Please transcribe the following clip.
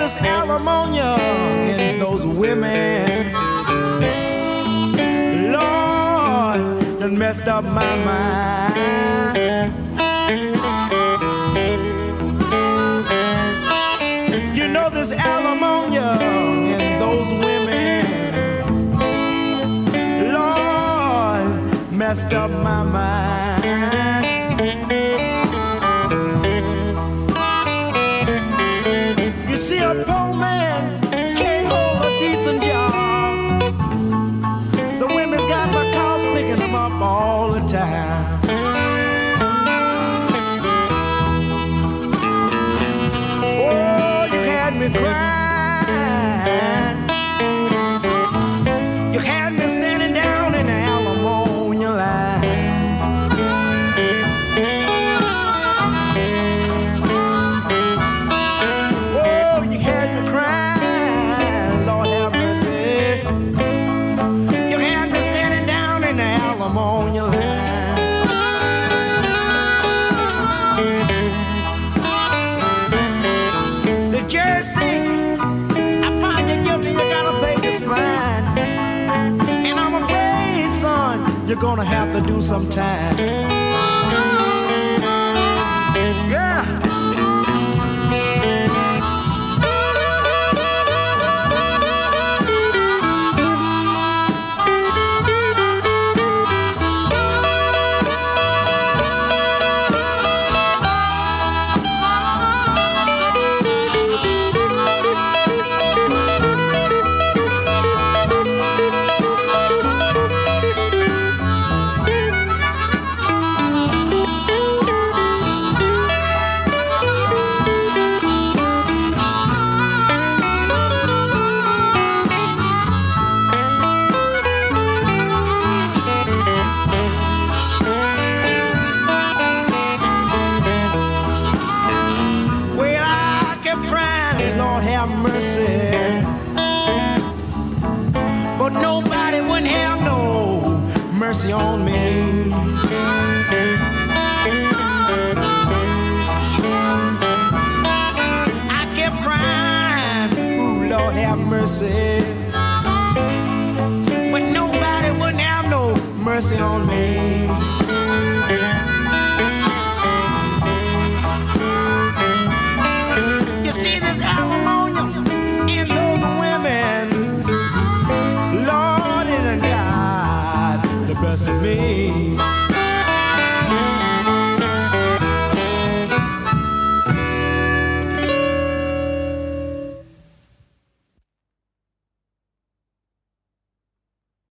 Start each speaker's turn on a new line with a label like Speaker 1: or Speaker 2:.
Speaker 1: this alimony in those women, Lord, done messed up my mind. You know this alimony in those women, Lord, messed up my mind. You see, a poor man can't hold a decent job. The women's got my cow picking them up all the time. Oh, you had me crying. You had me standing down in the alimony line. Oh, you had me crying, Lord have mercy. You had me standing down in the alimony line. The Jersey, I find you guilty, you gotta pay this fine. And I'm afraid, son, you're gonna have to do some time. Yeah. Well, I kept trying, Lord have mercy, but nobody wouldn't have no mercy on me. I kept crying, ooh, Lord have mercy, but nobody wouldn't have no mercy on me. You see this alimony in those women, Lord, it done got the best of me.